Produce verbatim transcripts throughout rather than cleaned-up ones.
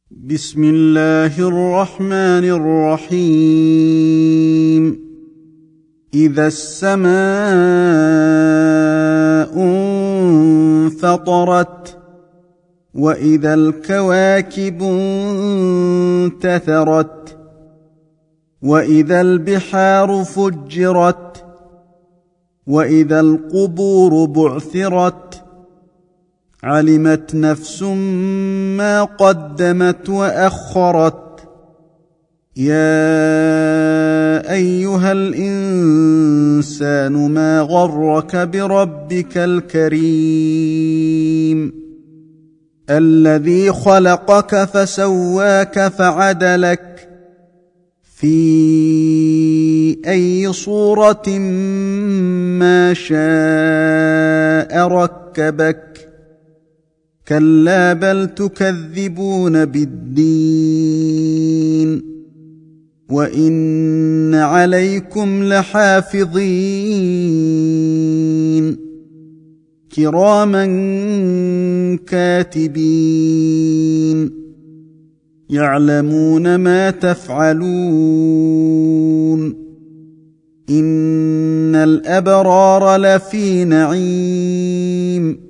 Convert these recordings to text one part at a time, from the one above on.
بسم الله الرحمن الرحيم. إذا السماء انفطرت وإذا الكواكب انتثرت وإذا البحار فجرت وإذا القبور بعثرت علمت نفس ما قدمت وأخرت. يا أيها الإنسان ما غرك بربك الكريم الذي خلقك فسواك فعدلك في أي صورة ما شاء ركبك. كلا بل تكذبون بالدين وإن عليكم لحافظين كراما كاتبين يعلمون ما تفعلون. إن الأبرار لفي نعيم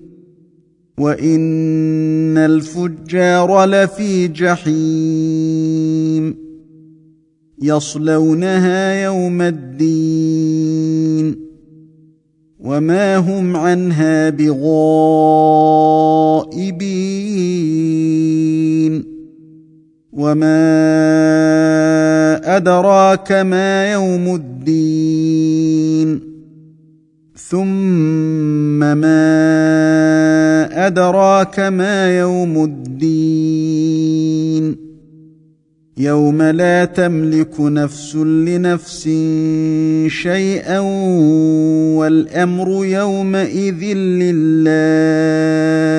وإن الفجار لفي جحيم يصلونها يوم الدين وما هم عنها بغائبين. وما أدراك ما يوم الدين ثم ما أدراك ما يوم الدين يوم لا تملك نفس لنفس شيئا والأمر يومئذ لله